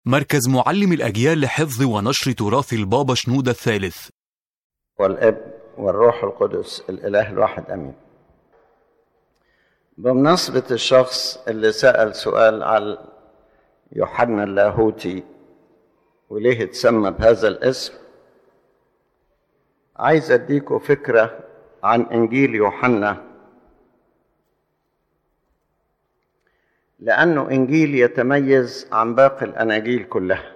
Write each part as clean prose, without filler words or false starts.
مركز معلم الأجيال لحفظ ونشر تراث البابا شنودة الثالث. والابن والروح القدس الإله الواحد أمين. بمناسبة الشخص اللي سأل سؤال على يوحنا اللاهوتي وليه اتسمى بهذا الاسم، عايز أديكم فكرة عن إنجيل يوحنا، لأنه إنجيل يتميز عن باقي الأناجيل كلها.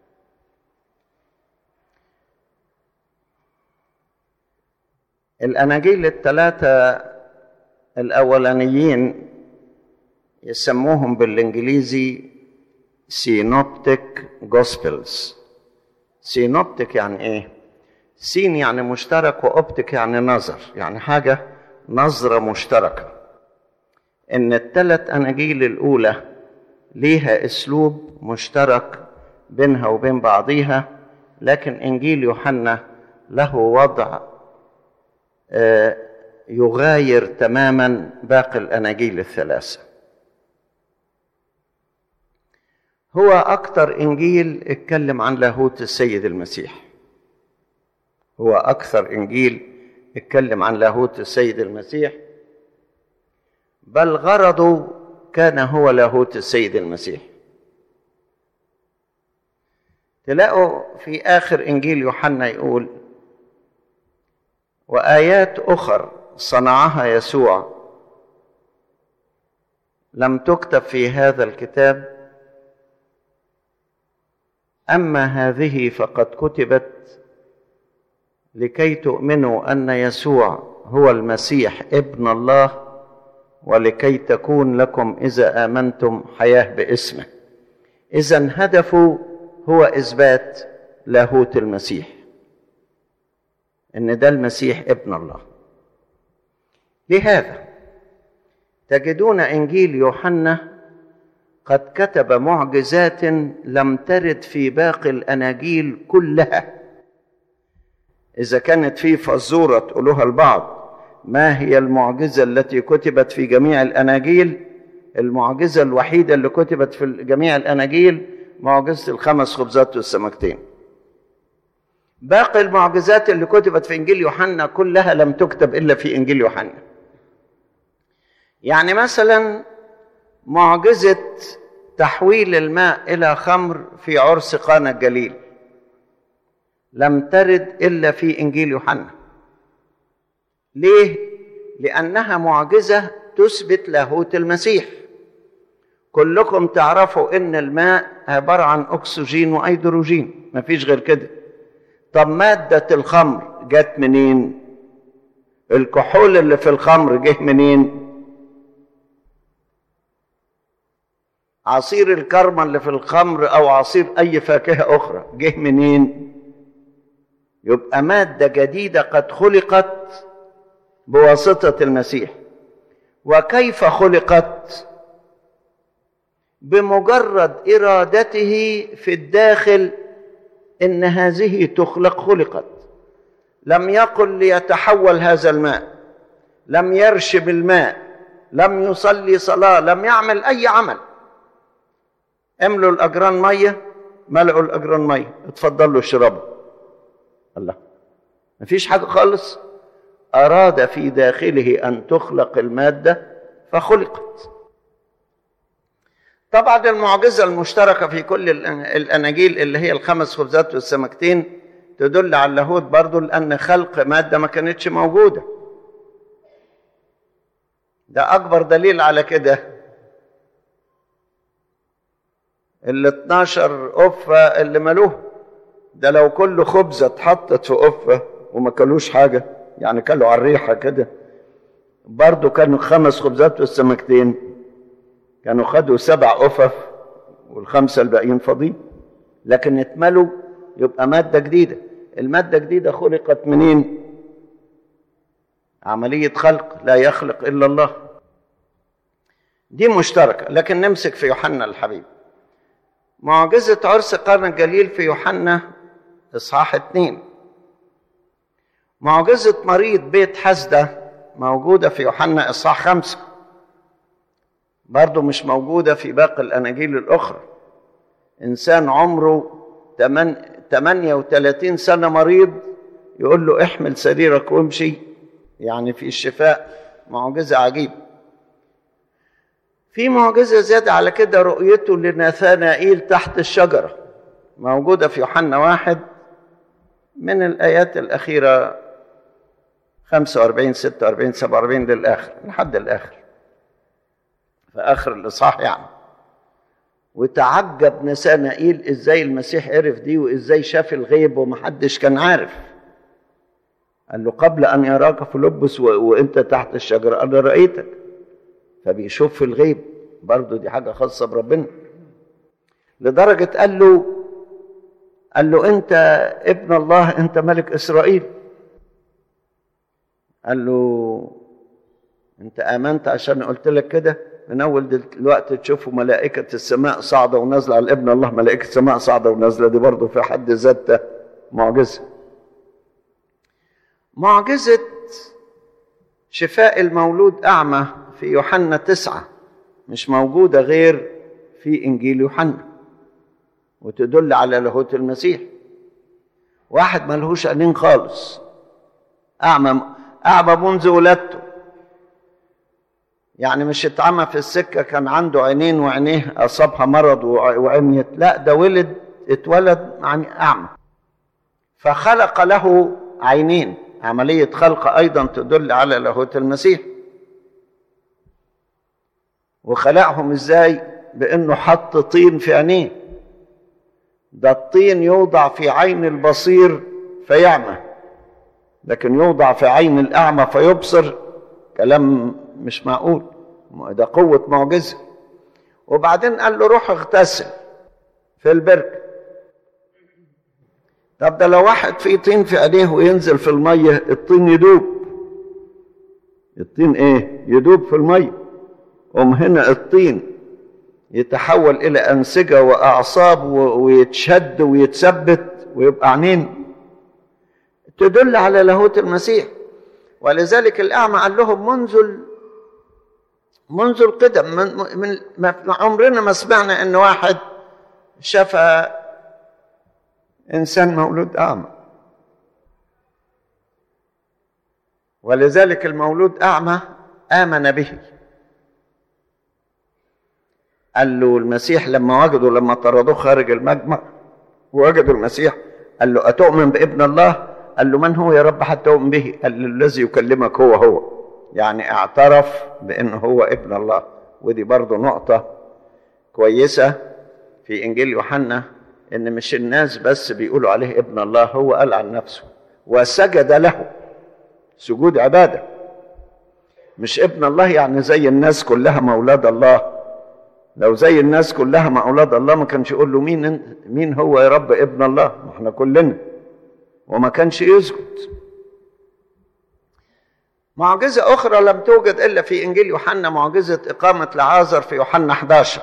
الأناجيل الثلاثة الأولانيين يسموهم بالإنجليزي سينوبتيك جوسبلز. سينوبتيك يعني إيه؟ سين يعني مشترك، وأوبتيك يعني نظر، يعني حاجة نظرة مشتركة. إن الثلاث أناجيل الأولى ليها أسلوب مشترك بينها وبين بعضيها، لكن إنجيل يوحنا له وضع يغاير تماما باقي الأناجيل الثلاثة. هو أكثر إنجيل اتكلم عن لاهوت السيد المسيح، هو أكثر إنجيل اتكلم عن لاهوت السيد المسيح، بل غرضه كان هو لاهوت السيد المسيح. تلاقوا في آخر إنجيل يوحنا يقول: وآيات أخر صنعها يسوع لم تكتب في هذا الكتاب، أما هذه فقد كتبت لكي تؤمنوا أن يسوع هو المسيح ابن الله، ولكي تكون لكم إذا آمنتم حياة باسمه. إذن هدفه هو إثبات لاهوت المسيح، إن ده المسيح ابن الله. لهذا تجدون إنجيل يوحنا قد كتب معجزات لم ترد في باقي الأناجيل كلها. إذا كانت في فزورة تقولوها البعض ما هي المعجزة التي كتبت في جميع الأناجيل، المعجزة الوحيدة اللي كتبت في جميع الأناجيل معجزة الخمس خبزات والسمكتين. باقي المعجزات اللي كتبت في إنجيل يوحنا كلها لم تكتب إلا في إنجيل يوحنا. يعني مثلا معجزة تحويل الماء إلى خمر في عرس قانا الجليل لم ترد إلا في إنجيل يوحنا. ليه؟ لأنها معجزة تثبت لاهوت المسيح. كلكم تعرفوا إن الماء عبارة عن أكسجين وأيدروجين، مفيش غير كده. طب مادة الخمر جت منين؟ الكحول اللي في الخمر جه منين؟ عصير الكرمة اللي في الخمر أو عصير أي فاكهة أخرى جه منين؟ يبقى مادة جديدة قد خلقت بواسطة المسيح. وكيف خلقت؟ بمجرد إرادته في الداخل إن هذه تخلق، خلقت. لم يقل ليتحول هذا الماء، لم يرشب الماء، لم يصلي صلاة، لم يعمل أي عمل. املوا الأجران مية، ملئوا الأجران مية، اتفضلوا اشربوا. الله، مفيش حاجة خالص. أراد في داخله أن تخلق المادة فخلقت. طبعا المعجزة المشتركة في كل الأناجيل اللي هي الخمس خبزات والسمكتين تدل على اللاهوت برضو، لأن خلق مادة ما كانتش موجودة. ده أكبر دليل على كده 12 قفة اللي ملوه. ده لو كل خبزة اتحطت في قفة وما كلوش حاجة، يعني كلوا على الريحة كده، برضو كانوا 5 خبزات والسمكتين كانوا خدوا 7 قفف والخمسة الباقيين فاضيين، لكن اتملوا. يبقى مادة جديدة. المادة جديدة خلقت منين؟ عملية خلق، لا يخلق إلا الله. دي مشتركة. لكن نمسك في يوحنا الحبيب. معجزة عرس قانا الجليل في يوحنا إصحاح 2. معجزة مريض بيت حسدة موجودة في يوحنا إصحاح 5، برضو مش موجودة في باقي الأناجيل الأخرى. إنسان عمره 38 سنة مريض يقول له احمل سريرك وامشي، يعني في الشفاء معجزة عجيبة. في معجزة زيادة على كده، رؤيته لناثانائيل تحت الشجرة، موجودة في يوحنا 1 من الآيات الأخيرة 45 46 47 للآخر، لحد الآخر، في آخر الإصحاح يعني. وتعجب ناثانائيل إزاي المسيح عرف دي، وإزاي شاف الغيب ومحدش كان عارف. قال له قبل أن يراك فيلبس وأنت تحت الشجرة أنا رأيتك. فبيشوف في الغيب برضه، دي حاجة خاصة بربنا. لدرجة قال له أنت ابن الله، أنت ملك إسرائيل. قال له أنت آمنت عشان قلت لك كده؟ من أول الوقت تشوفوا ملائكة السماء صاعدة ونازلة على ابن الله، ملائكة السماء صاعدة ونازلة، دي برضه في حد ذاتها معجزة. معجزة شفاء المولود أعمى في يوحنا 9 مش موجودة غير في إنجيل يوحنا، وتدل على لاهوت المسيح. واحد ملهوش عينين خالص، أعمى منذ ولادته، يعني مش اتعمى في السكة كان عنده عينين وعينيه أصابها مرض وعميت، لا ده اتولد أعمى، فخلق له عينين. عملية خلق أيضا تدل على لاهوت المسيح. وخلقهم إزاي؟ بأنه حط طين في عينيه. ده الطين يوضع في عين البصير فيعمى، لكن يوضع في عين الأعمى فيبصر، كلام مش معقول، ده قوة معجزة. وبعدين قال له روح اغتسل في البركة. طب ده لو واحد فيه طين في عينيه وينزل في المية الطين يدوب. الطين ايه؟ يدوب في المية. هنا الطين يتحول إلى أنسجة وأعصاب ويتشد ويتثبت ويبقى عينين، تدل على لاهوت المسيح. ولذلك الأعمى قال لهم منذ القدم، من عمرنا ما سمعنا أن واحد شفى إنسان مولود أعمى. ولذلك المولود أعمى آمن به. قال له المسيح لما طردوه خارج المجمع ووجدوا المسيح، قال له أتؤمن بابن الله؟ قال له من هو يا رب حتى أؤمن به؟ قال له الذي يكلمك هو، يعني اعترف بأنه هو ابن الله. ودي برضو نقطة كويسة في إنجيل يوحنا، إن مش الناس بس بيقولوا عليه ابن الله، هو قال عن نفسه وسجد له سجود عبادة. مش ابن الله يعني زي الناس كلها مولاد الله. لو زي الناس كلها مولاد الله ما كانش يقول له مين هو يا رب ابن الله، ما احنا كلنا، وما كانش يسجد. معجزة أخرى لم توجد إلا في إنجيل يوحنا، معجزة إقامة لعازر في يوحنا 11.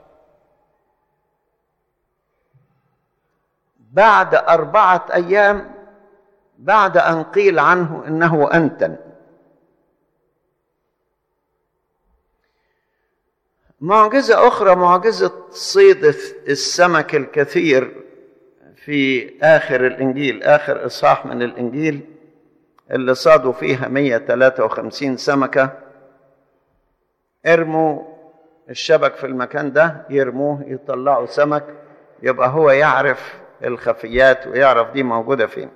بعد 4 أيام بعد أن قيل عنه إنه أنتن. معجزة أخرى معجزة صيد السمك الكثير في آخر الإنجيل، آخر إصحاح من الإنجيل، اللي صادوا فيها 153 سمكة. ارموا الشبك في المكان ده، يرموه يطلعوا سمك، يبقى هو يعرف الخفيات ويعرف دي موجودة فين.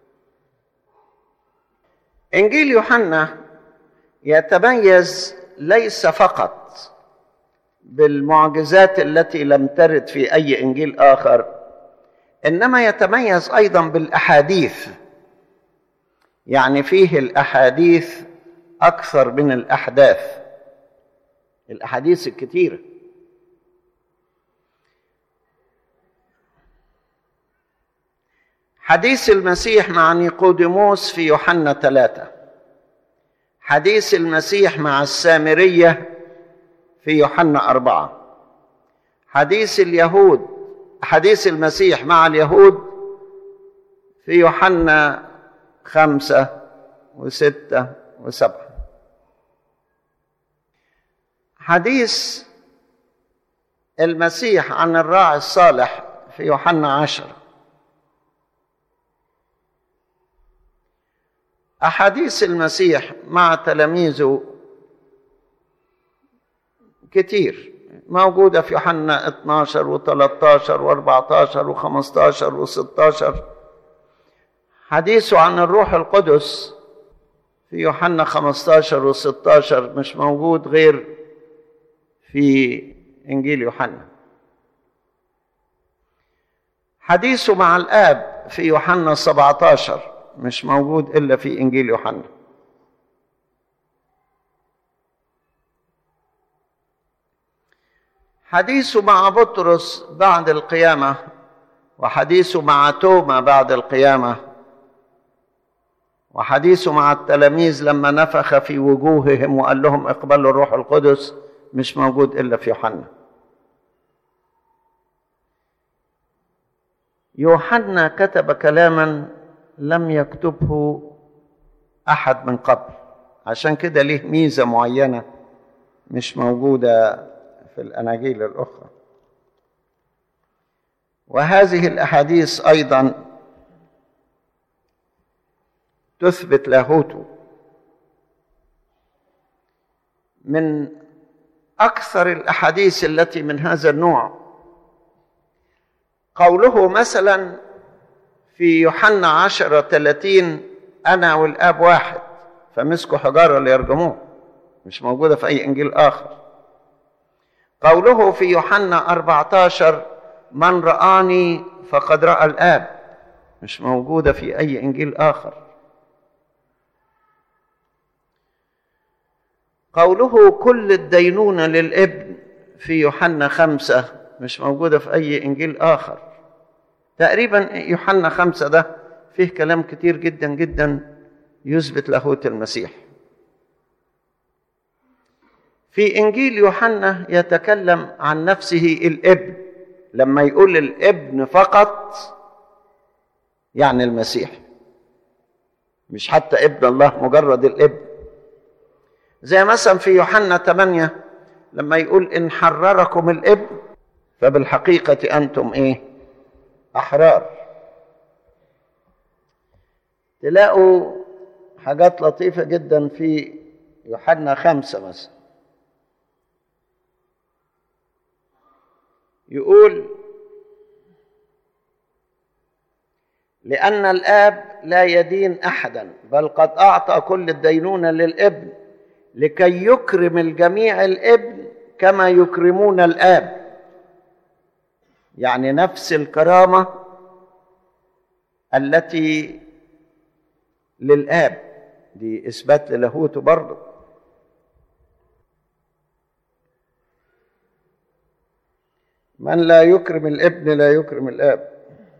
إنجيل يوحنا يتميز ليس فقط بالمعجزات التي لم ترد في أي إنجيل آخر، إنما يتميز أيضا بالأحاديث. يعني فيه الأحاديث أكثر من الأحداث، الأحاديث الكثيرة. حديث المسيح مع نيقوديموس في يوحنا 3، حديث المسيح مع السامرية في يوحنا 4، حديث المسيح مع اليهود في يوحنا 5 و6 و7. حديث المسيح عن الراعي الصالح في يوحنا 10. أحاديث المسيح مع تلاميذه كتير، موجودة في يوحنا 12 و13 و14 و15 و16. حديثه عن الروح القدس في يوحنا 15 و16 مش موجود غير في إنجيل يوحنا. حديثه مع الآب في يوحنا 17 مش موجود إلا في إنجيل يوحنا. حديثه مع بطرس بعد القيامة، وحديثه مع توما بعد القيامة، وحديثه مع التلاميذ لما نفخ في وجوههم وقال لهم اقبلوا الروح القدس مش موجود إلا في يوحنا. يوحنا كتب كلاما لم يكتبه أحد من قبل، عشان كده ليه ميزة معينة مش موجودة في الأناجيل الأخرى. وهذه الأحاديث أيضا تثبت لاهوته. من أكثر الأحاديث التي من هذا النوع قوله مثلا في يوحنا 10:30 أنا والآب واحد فمسكوا حجارة ليرجموه، مش موجودة في أي إنجيل آخر. قوله في يوحنا 14 من رآني فقد رأى الآب، مش موجودة في أي إنجيل آخر. قوله كل الدينونة للابن في يوحنا 5 مش موجودة في أي إنجيل آخر. تقريبا يوحنا 5 ده فيه كلام كتير جدا جدا يثبت لاهوت المسيح. في إنجيل يوحنا يتكلم عن نفسه الابن، لما يقول الابن فقط يعني المسيح، مش حتى ابن الله، مجرد الابن. زي مثلا في يوحنا 8 لما يقول إن حرركم الابن فبالحقيقة أنتم إيه؟ أحرار. تلاقوا حاجات لطيفة جدا في يوحنا 5 مثلا، يقول لأن الآب لا يدين أحدا بل قد أعطى كل الدينونة للابن لكي يكرم الجميع الابن كما يكرمون الآب. يعني نفس الكرامة التي للآب، دي إثبات للاهوته برضه. من لا يكرم الابن لا يكرم الآب.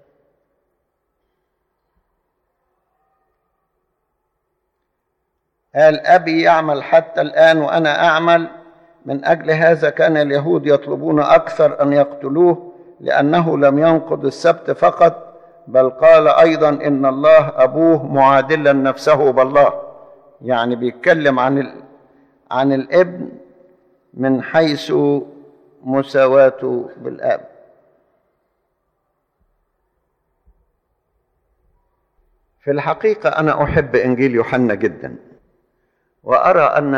قال أبي يعمل حتى الآن وأنا أعمل، من أجل هذا كان اليهود يطلبون أكثر أن يقتلوه لأنه لم ينقض السبت فقط بل قال أيضا إن الله أبوه معادلا نفسه بالله. يعني بيتكلم عن الابن من حيث مساواته بالآب. في الحقيقة أنا أحب إنجيل يوحنا جدا، وأرى أن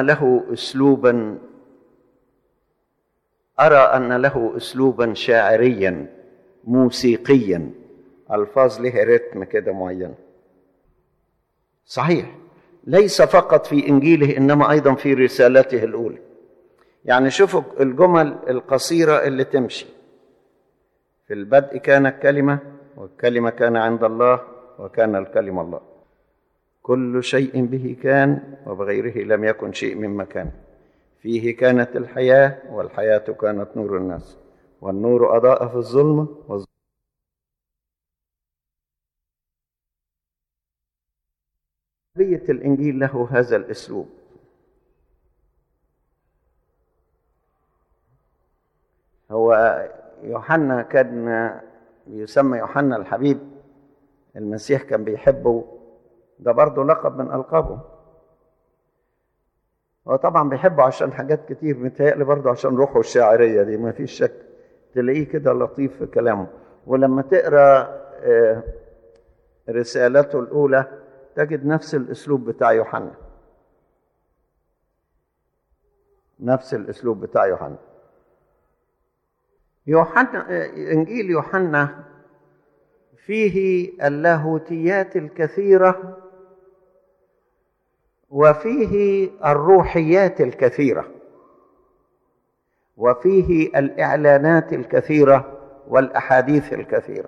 له أسلوبا شاعريا موسيقيا، ألفاظ لها رتم كده معين. صحيح ليس فقط في إنجيله إنما أيضا في رسالته الأولى. يعني شوفوا الجمل القصيرة اللي تمشي: في البدء كان الكلمة والكلمة كان عند الله وكان الكلمة الله، كل شيء به كان وبغيره لم يكن شيء مما كان، فيه كانت الحياة والحياة كانت نور الناس والنور أضاء في الظلمة بيت الإنجيل له هذا الأسلوب. هو يوحنا كان يسمى يوحنا الحبيب، المسيح كان بيحبه، ده برضه لقب من ألقابه. هو طبعا بيحبه عشان حاجات كتير، متهيألي برضه عشان روحه الشاعرية دي ما فيش شك، تلاقيه كده لطيف في كلامه. ولما تقرأ رسالته الأولى تجد نفس الأسلوب بتاع يوحنا، نفس الأسلوب بتاع يوحنا. إنجيل يوحنا فيه اللاهوتيات الكثيرة وفيه الروحيات الكثيرة وفيه الإعلانات الكثيرة والأحاديث الكثيرة.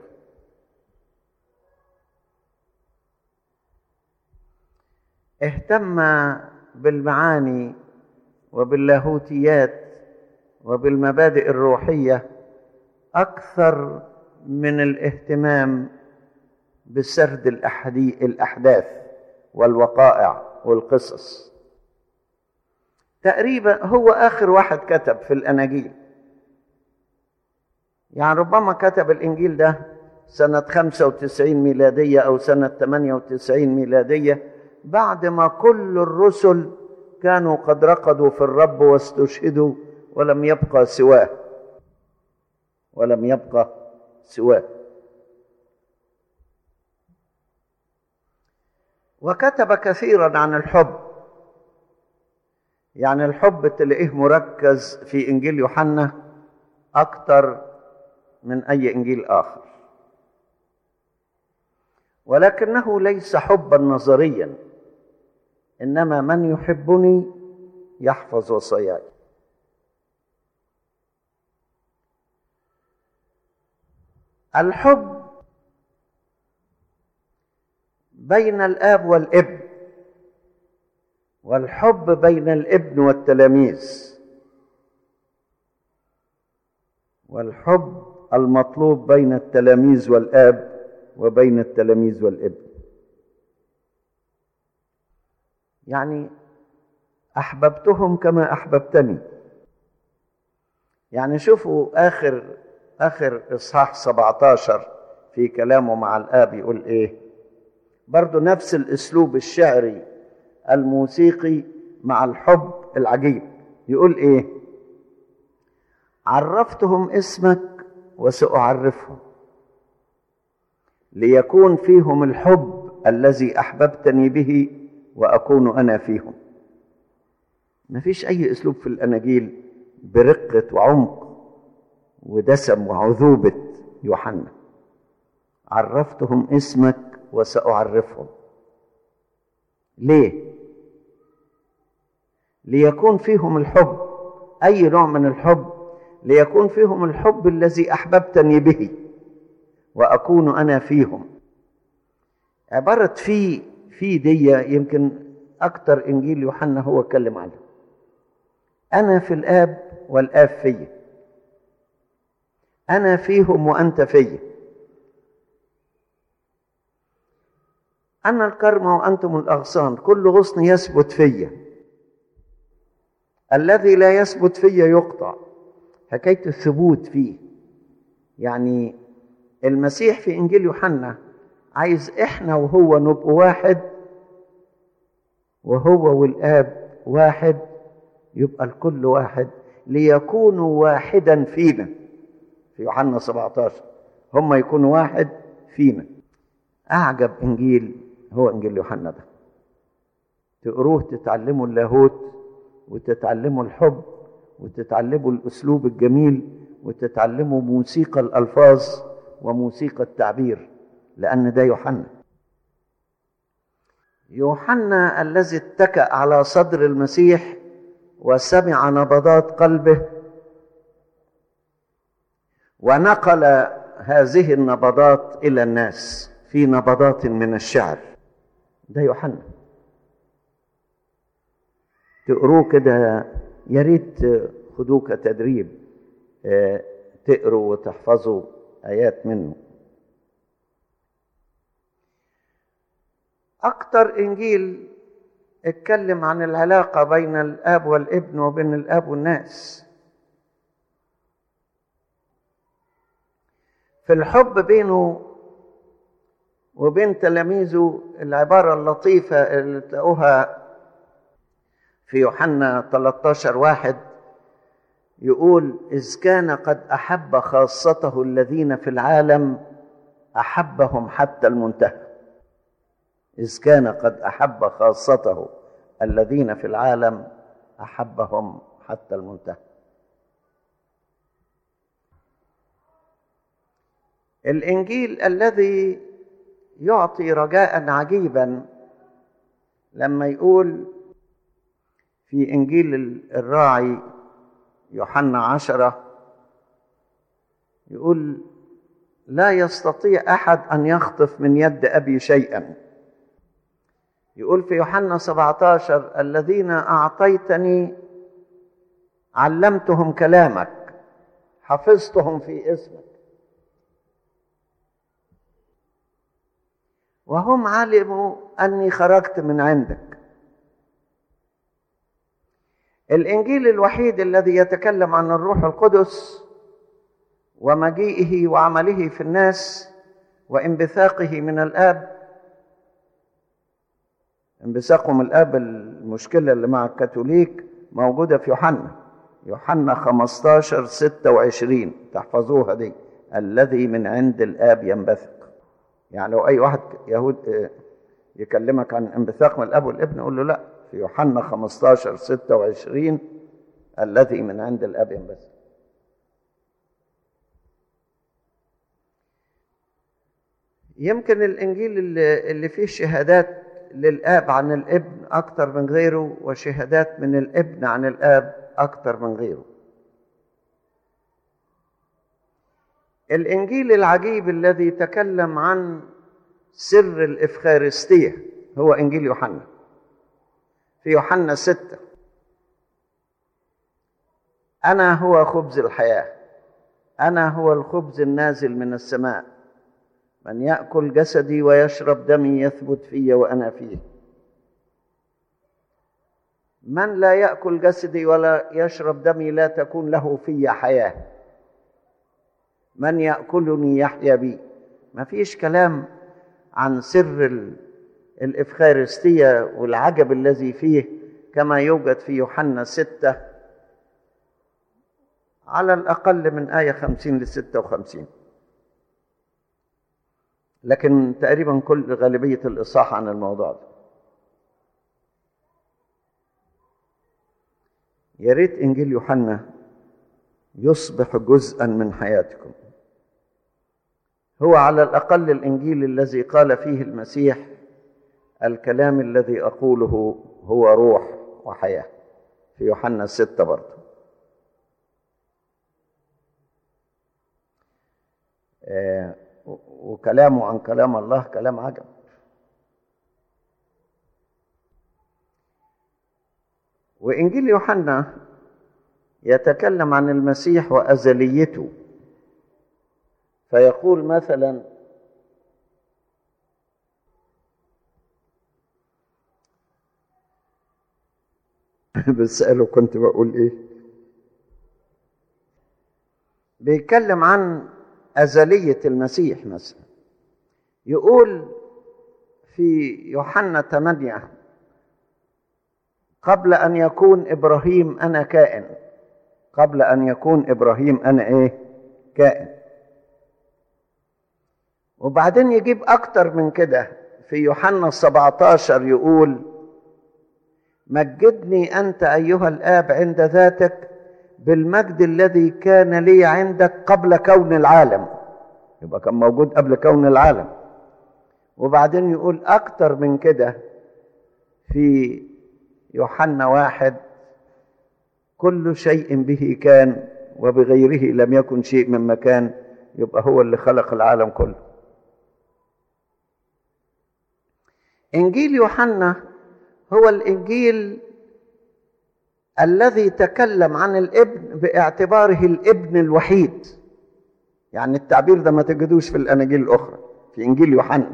اهتم بالمعاني وباللاهوتيات وبالمبادئ الروحية أكثر من الاهتمام بسرد الأحداث والوقائع والقصص. تقريبا هو آخر واحد كتب في الأناجيل، يعني ربما كتب الإنجيل ده سنة 95 ميلادية أو سنة 98 ميلادية، بعد ما كل الرسل كانوا قد رقدوا في الرب واستشهدوا ولم يبقى سواه، ولم يبقى سواه. وكتب كثيرا عن الحب، يعني الحب تلاقيه مركز في إنجيل يوحنا أكثر من أي إنجيل آخر، ولكنه ليس حبا نظريا، إنما من يحبني يحفظ وصاياي. الحب بين الآب والابن، والحب بين الابن والتلاميذ، والحب المطلوب بين التلاميذ والآب وبين التلاميذ والابن. يعني أحببتهم كما أحببتني. يعني شوفوا آخر إصحاح 17 في كلامه مع الآب يقول إيه؟ برضو نفس الأسلوب الشعري الموسيقي مع الحب العجيب. يقول إيه؟ عرفتهم اسمك وسأعرفهم ليكون فيهم الحب الذي أحببتني به وأكون أنا فيهم. ما فيش أي أسلوب في الأناجيل برقة وعمق ودسم وعذوبة يوحنا. عرفتهم اسمك وسأعرفهم. ليه؟ ليكون فيهم الحب. أي نوع من الحب؟ ليكون فيهم الحب الذي أحببتني به وأكون أنا فيهم. عبارة في دي يمكن أكتر إنجيل يوحنا هو اتكلم عنها. أنا في الآب والآب فيا، أنا فيهم وأنت فيا، أنا الكرمة وأنتم الأغصان، كل غصن يثبت فيا، الذي لا يثبت فيا يقطع. حكاية الثبوت فيه، يعني المسيح في إنجيل يوحنا عايز إحنا وهو نبقى واحد، وهو والآب واحد، يبقى الكل واحد، ليكونوا واحدا فينا. في يوحنا 17 هم يكونوا واحد فينا. أعجب إنجيل هو إنجيل يوحنا ده. تقروه تتعلموا اللاهوت وتتعلموا الحب وتتعلموا الأسلوب الجميل وتتعلموا موسيقى الألفاظ وموسيقى التعبير، لأن ده يوحنا. يوحنا الذي اتكأ على صدر المسيح وسمع نبضات قلبه ونقل هذه النبضات إلى الناس في نبضات من الشعر. ده يوحنا. تقروه كده، يا ريت خدوه كتدريب، تقروا وتحفظوا آيات منه. أكتر إنجيل اتكلم عن العلاقة بين الآب والابن وبين الآب والناس. في الحب بينه وبين تلاميذه، العبارة اللطيفة اللي تلاقوها في يوحنا 13:1: يقول إذ كان قد أحب خاصته الذين في العالم أحبهم حتى المنتهى. إذ كان قد أحب خاصته الذين في العالم أحبهم حتى المنتهى. الإنجيل الذي يعطي رجاء عجيبا لما يقول في إنجيل الراعي يوحنا 10 يقول لا يستطيع أحد أن يخطف من يد أبي شيئا. يقول في يوحنا 17 الذين أعطيتني علمتهم كلامك حفظتهم في اسمك وهم علموا أني خرجت من عندك. الإنجيل الوحيد الذي يتكلم عن الروح القدس ومجيئه وعمله في الناس وانبثاقه من الآب. انبثاقه من الآب المشكلة اللي مع الكاثوليك موجودة في يوحنا 15:26 تحفظوها دي، الذي من عند الآب ينبثق. يعني لو أي واحد يهود يكلمك عن انبثاق من الآب والابن يقول له لا، في يوحنا 15:26 الذي من عند الآب ينبثق. يمكن الإنجيل اللي فيه شهادات للآب عن الابن أكتر من غيره وشهادات من الابن عن الآب أكتر من غيره. الإنجيل العجيب الذي تكلم عن سر الإفخارستية هو إنجيل يوحنا. في يوحنا 6 أنا هو خبز الحياة، أنا هو الخبز النازل من السماء، من يأكل جسدي ويشرب دمي يثبت في وأنا فيه، من لا يأكل جسدي ولا يشرب دمي لا تكون له في حياة، من يأكلني يحيا بي. ما فيش كلام عن سر الإفخارستية والعجب الذي فيه كما يوجد في يوحنا 6 على الأقل من آية 50-56، لكن تقريبا كل غالبية الإصحاح عن الموضوع ده. يا ريت إنجيل يوحنا يصبح جزءا من حياتكم. هو على الأقل الإنجيل الذي قال فيه المسيح الكلام الذي أقوله هو روح وحياة، في يوحنا 6 برضه. وكلامه عن كلام الله كلام عجب. وإنجيل يوحنا يتكلم عن المسيح وأزليته، فيقول مثلا بسأله كنت بقول إيه، بيتكلم عن أزلية المسيح مثلا. يقول في يوحنا 8 قبل أن يكون إبراهيم أنا كائن، قبل أن يكون إبراهيم أنا إيه؟ كائن. وبعدين يجيب أكتر من كده في يوحنا 17 يقول مجدني أنت أيها الآب عند ذاتك بالمجد الذي كان لي عندك قبل كون العالم. يبقى كان موجود قبل كون العالم. وبعدين يقول أكتر من كده في يوحنا 1 كل شيء به كان وبغيره لم يكن شيء مما كان. يبقى هو اللي خلق العالم كله. إنجيل يوحنا هو الإنجيل الذي تكلم عن الابن باعتباره الابن الوحيد. يعني التعبير ده ما تجدوش في الأناجيل الأخرى، في إنجيل يوحنا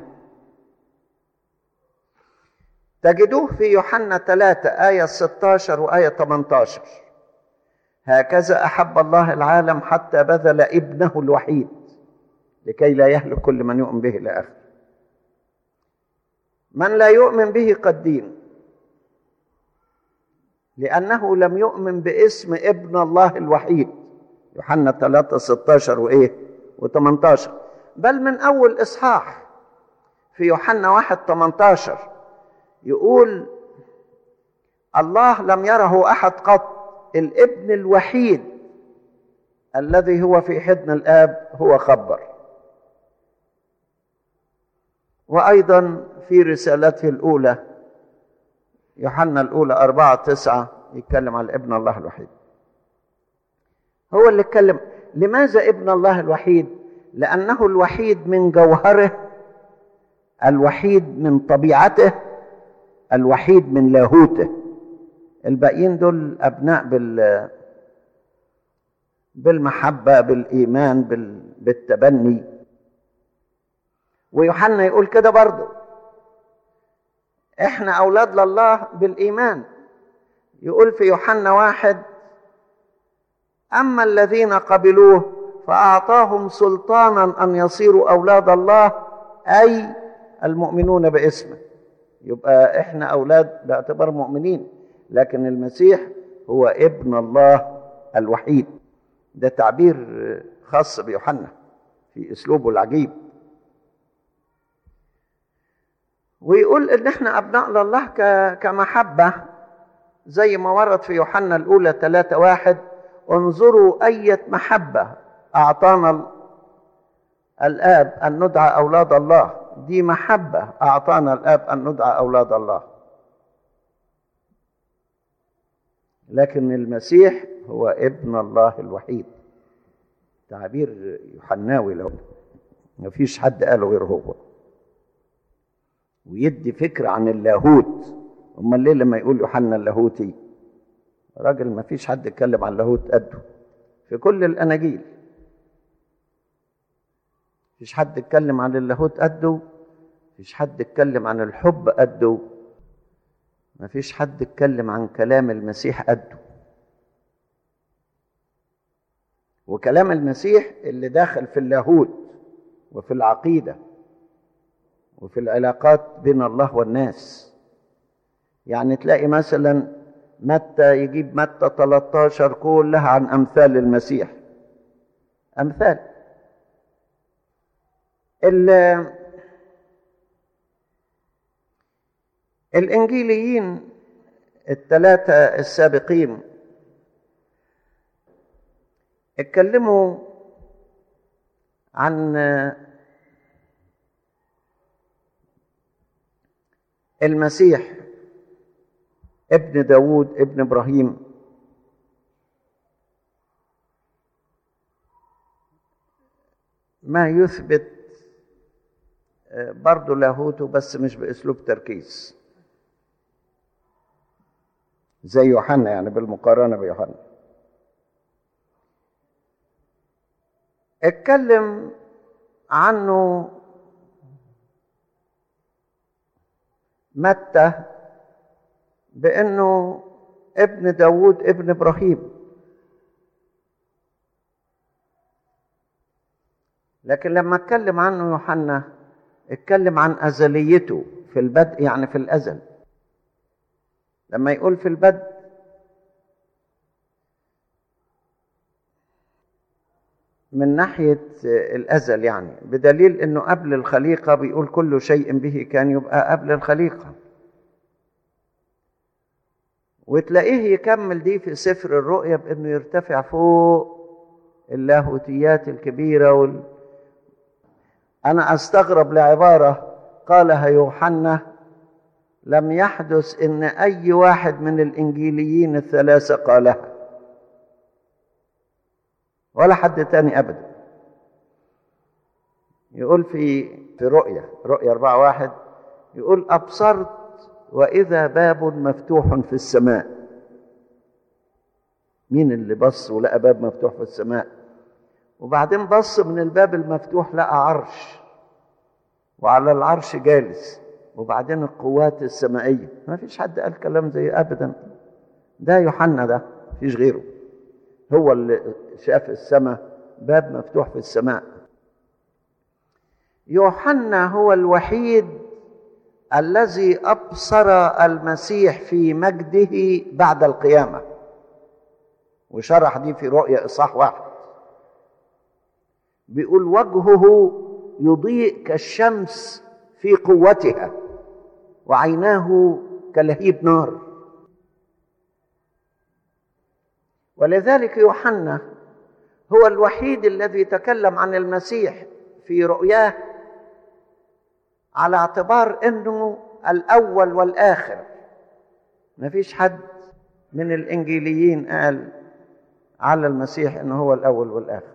تجدوه في يوحنا 3 آية 16 وآية 18. هكذا أحب الله العالم حتى بذل ابنه الوحيد لكي لا يهلك كل من يؤمن به إلى آخره. من لا يؤمن به قد دين. لأنه لم يؤمن باسم ابن الله الوحيد. يوحنا 3:16 وإيه و18. بل من أول إصحاح في يوحنا 1:18 يقول: الله لم يره أحد قط، الابن الوحيد الذي هو في حضن الآب هو خبر. وأيضا في رسالته الأولى يوحنا الأولى 4:9 يتكلم عن ابن الله الوحيد. هو اللي اتكلم. لماذا ابن الله الوحيد؟ لأنه الوحيد من جوهره، الوحيد من طبيعته، الوحيد من لاهوته. الباقيين دول أبناء بالمحبة، بالإيمان، بالتبني. ويوحنا يقول كده برضو: احنا أولاد لله بالإيمان. يقول في يوحنا 1: أما الذين قبلوه فأعطاهم سلطانا أن يصيروا أولاد الله، أي المؤمنون باسمه. يبقى احنا أولاد باعتبار مؤمنين، لكن المسيح هو ابن الله الوحيد. ده تعبير خاص بيوحنا في أسلوبه العجيب. ويقول إن احنا أبناء لله كمحبة، زي ما ورد في يوحنا الأولى 3:1: انظروا أية محبة أعطانا الآب أن ندعى أولاد الله. دي محبة أعطانا الآب أن ندعى أولاد الله. لكن المسيح هو ابن الله الوحيد. تعبير يوحناوي، لو ما فيش حد قاله غير هو، ويدي فكرة عن اللاهوت. أما ليه لما يقول يوحنا اللاهوتي؟ راجل ما فيش حد يتكلم عن اللاهوت قده في كل الأناجيل. فيش حد يتكلم عن اللاهوت قده، فيش حد يتكلم عن الحب قده، ما فيش حد يتكلم عن كلام المسيح قده. وكلام المسيح اللي داخل في اللاهوت وفي العقيدة وفي العلاقات بين الله والناس. يعني تلاقي مثلا متى يجيب متى 13 كلها عن أمثال المسيح. أمثال الإنجيليين الثلاثة السابقين اتكلموا عن المسيح ابن داود ابن إبراهيم، ما يثبت برضو لاهوته، بس مش بأسلوب تركيز زي يوحنا، يعني بالمقارنة بيوحنا. اتكلم عنه متى بأنه ابن داود ابن إبراهيم، لكن لما اتكلم عنه يوحنا اتكلم عن أزليته في البدء، يعني في الأزل. لما يقول في البدء من ناحية الأزل، يعني بدليل أنه قبل الخليقة بيقول كل شيء به كان، يبقى قبل الخليقة. وتلاقيه يكمل دي في سفر الرؤيا بأنه يرتفع فوق اللاهوتيات الكبيرة أنا أستغرب لعبارة قالها يوحنا لم يحدث إن أي واحد من الإنجيليين الثلاثة قالها، ولا حد تاني أبدا. يقول في رؤيا 4:1 يقول: أبصرت وإذا باب مفتوح في السماء. مين اللي بص ولقى باب مفتوح في السماء؟ وبعدين بص من الباب المفتوح لقى عرش، وعلى العرش جالس، وبعدين القوات السمائية. ما فيش حد قال كلام زي أبدا. ده يوحنا، ده فيش غيره، هو اللي شاف السماء، باب مفتوح في السماء. يوحنا هو الوحيد الذي أبصر المسيح في مجده بعد القيامة، وشرح دي في رؤيا إصحاح 1. بيقول وجهه يضيء كالشمس في قوتها وعيناه كلهيب نار. ولذلك يوحنا هو الوحيد الذي تكلم عن المسيح في رؤياه على اعتبار انه الاول والاخر. ما فيش حد من الانجيليين قال على المسيح انه هو الاول والاخر.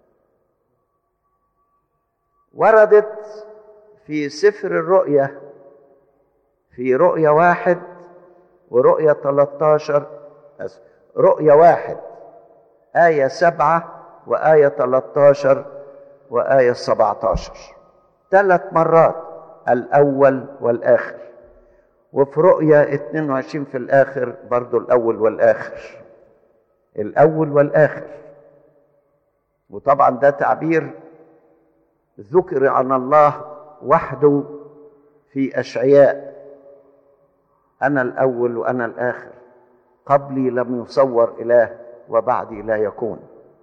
وردت في سفر الرؤيا في رؤيا 1 ورؤيا 13، رؤيا 1 آية 7 وآية 13 وآية 17، 3 مرات الأول والآخر. وفي رؤيا 22 في الآخر برضو الأول والآخر، الأول والآخر. وطبعا ده تعبير ذكر عن الله وحده في أشعياء: أنا الأول وأنا الآخر، قبلي لم يصور إله وبعدي لا يكون.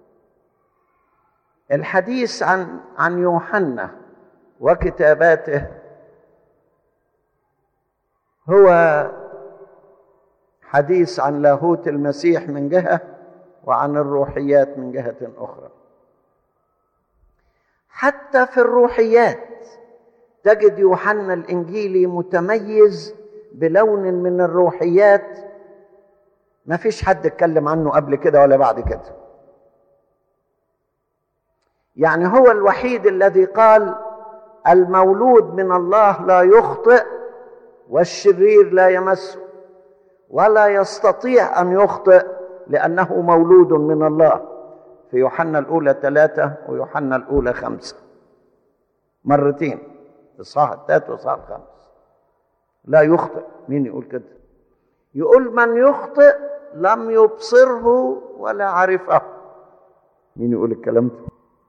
الحديث عن يوحنا وكتاباته هو حديث عن لاهوت المسيح من جهة، وعن الروحيات من جهة أخرى. حتى في الروحيات تجد يوحنا الإنجيلي متميز بلون من الروحيات ما فيش حد اتكلم عنه قبل كده ولا بعد كده. يعني هو الوحيد الذي قال المولود من الله لا يخطئ والشرير لا يمسه، ولا يستطيع أن يخطئ لأنه مولود من الله، في يوحنا الأولى 3 ويوحنا الأولى 5 مرتين، إصحاح 3 وإصحاح 5. لا يخطئ. مين يقول كده؟ يقول من يخطئ لم يبصره ولا عرفه. مين يقول الكلام ده؟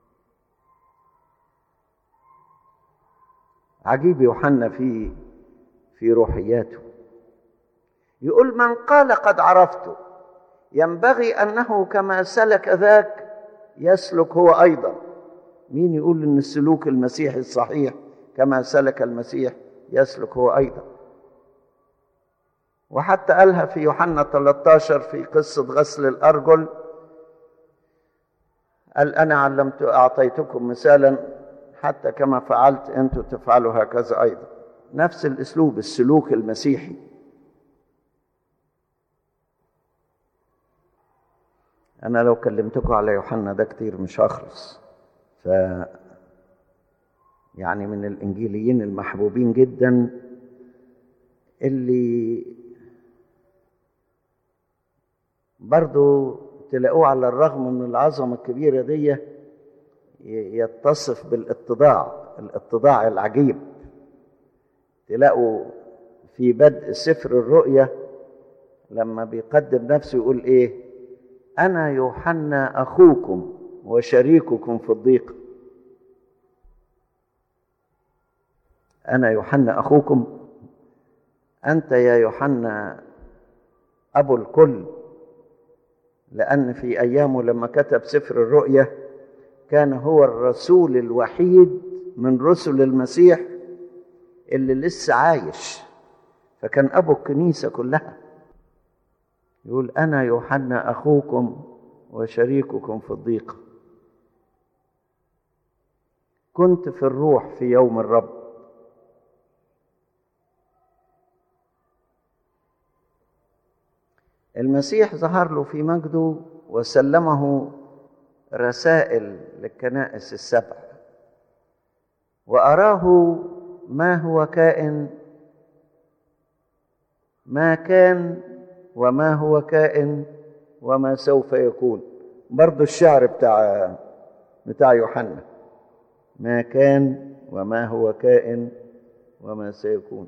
عجيب يوحنا في روحياته. يقول من قال قد عرفته ينبغي أنه كما سلك ذاك يسلك هو أيضا. مين يقول أن السلوك المسيحي الصحيح كما سلك المسيح يسلك هو أيضا؟ وحتى قالها في يوحنا 13 في قصة غسل الأرجل، قال أنا أعطيتكم مثالا حتى كما فعلت أنتم تفعلوا هكذا أيضا. نفس الأسلوب، السلوك المسيحي. أنا لو كلمتكم على يوحنا ده كتير مش هخلص. يعني من الإنجيليين المحبوبين جدا اللي برضو تلاقوه على الرغم من العظمة الكبيرة دي يتصف الاتضاع العجيب. تلاقوا في بدء سفر الرؤيا لما بيقدم نفسه يقول ايه؟ أنا يوحنا أخوكم وشريككم في الضيق. أنا يوحنا أخوكم، أنت يا يوحنا أبو الكل، لأن في أيامه لما كتب سفر الرؤيا كان هو الرسول الوحيد من رسل المسيح اللي لسه عايش، فكان أبو الكنيسة كلها. يقول أنا يوحنا أخوكم وشريككم في الضيق، كنت في الروح في يوم الرب. المسيح ظهر له في مجده وسلمه رسائل للكنائس السبع، وأراه ما هو كائن، ما كان وما هو كائن وما سوف يكون. برضو الشعر بتاع يوحنا، ما كان وما هو كائن وما سيكون.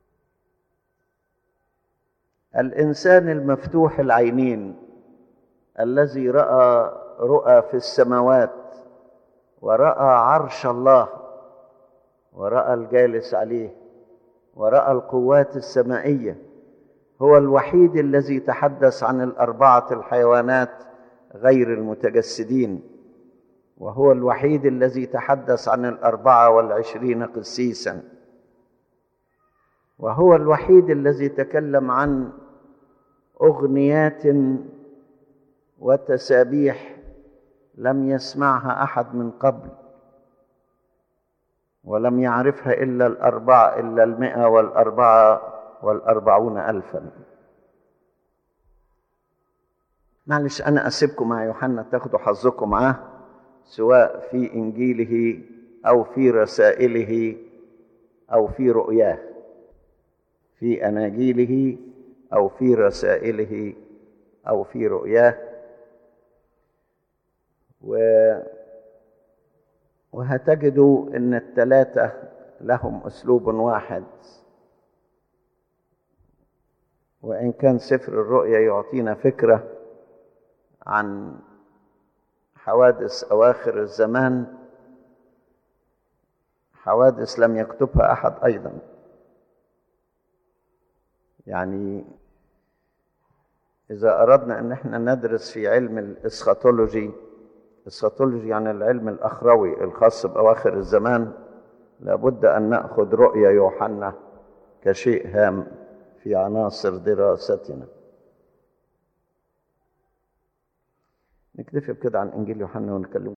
الإنسان المفتوح العينين الذي رأى رؤى في السماوات ورأى عرش الله ورأى الجالس عليه ورأى القوات السمائية. هو الوحيد الذي تحدث عن الأربعة الحيوانات غير المتجسدين، وهو الوحيد الذي تحدث عن 24 قسيسا، وهو الوحيد الذي تكلم عن أغنيات وتسابيح لم يسمعها أحد من قبل، ولم يعرفها إلا 144 ألفا. معلش أنا أسيبكم مع يوحنا تاخدوا حظكم معاه، سواء في إنجيله أو في رسائله أو في رؤياه، في أناجيله أو في رسائله أو في رؤياه. وهتجدوا أن الثلاثة لهم أسلوب واحد، وإن كان سفر الرؤيا يعطينا فكرة عن حوادث أواخر الزمان، حوادث لم يكتبها أحد أيضا. يعني إذا أردنا أن احنا ندرس في علم الإسخاتولوجي يعني العلم الأخروي الخاص بأواخر الزمان، لابد أن نأخذ رؤيا يوحنا كشيء هام في عناصر دراستنا. نكتفي بكده عن إنجيل يوحنا ونكلم